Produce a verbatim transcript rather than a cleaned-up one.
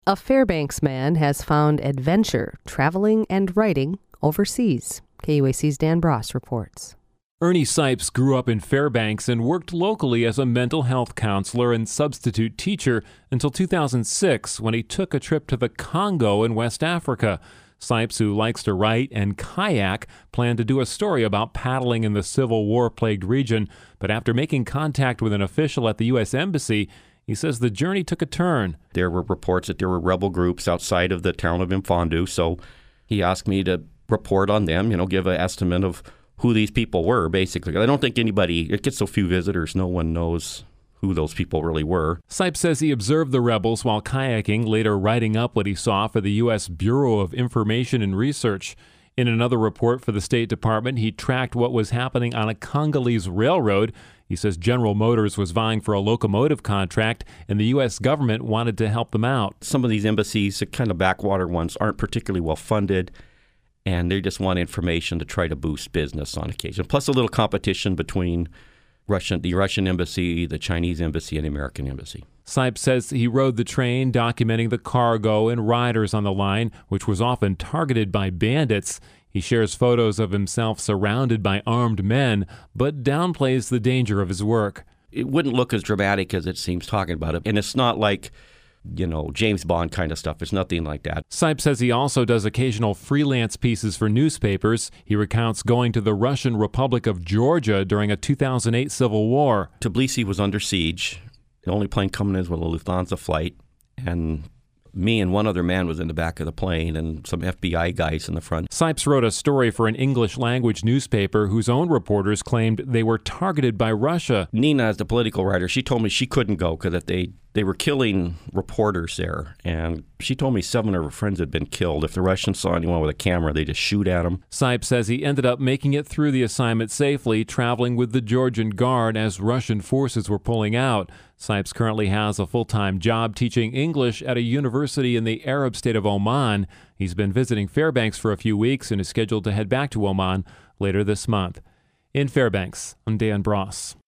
A Fairbanks man has found adventure traveling and writing overseas. K U A C's Dan Bross reports. Ernie Sipes grew up in Fairbanks and worked locally as a mental health counselor and substitute teacher until two thousand six, when he took a trip to the Congo in West Africa. Sipes, who likes to write and kayak, planned to do a story about paddling in the Civil War-plagued region, but after making contact with an official at the U S Embassy, he says the journey took a turn. There were reports that there were rebel groups outside of the town of Mfondu, so he asked me to report on them, you know, give an estimate of who these people were, basically. I don't think anybody, it gets so few visitors, no one knows who those people really were. Sipes says he observed the rebels while kayaking, later writing up what he saw for the U S Bureau of Information and Research. In another report for the State Department, he tracked what was happening on a Congolese railroad. He says General Motors was vying for a locomotive contract, and the U S government wanted to help them out. Some of these embassies, the kind of backwater ones, aren't particularly well funded, and they just want information to try to boost business on occasion. Plus a little competition between Russian, the Russian embassy, the Chinese embassy, and the American embassy. Sipes says he rode the train, documenting the cargo and riders on the line, which was often targeted by bandits. He shares photos of himself surrounded by armed men, but downplays the danger of his work. It wouldn't look as dramatic as it seems talking about it, and it's not like, you know, James Bond kind of stuff. It's nothing like that. Sipes says he also does occasional freelance pieces for newspapers. He recounts going to the Russian Republic of Georgia during a two thousand eight civil war. Tbilisi was under siege. The only plane coming in was a Lufthansa flight, and me and one other man was in the back of the plane and some F B I guys in the front. Sipes wrote a story for an English-language newspaper whose own reporters claimed they were targeted by Russia. Nina, as the political writer, she told me she couldn't go because if they They were killing reporters there, and she told me seven of her friends had been killed. If the Russians saw anyone with a camera, they just shoot at them. Sipes says he ended up making it through the assignment safely, traveling with the Georgian Guard as Russian forces were pulling out. Sipes currently has a full-time job teaching English at a university in the Arab state of Oman. He's been visiting Fairbanks for a few weeks and is scheduled to head back to Oman later this month. In Fairbanks, I'm Dan Bross.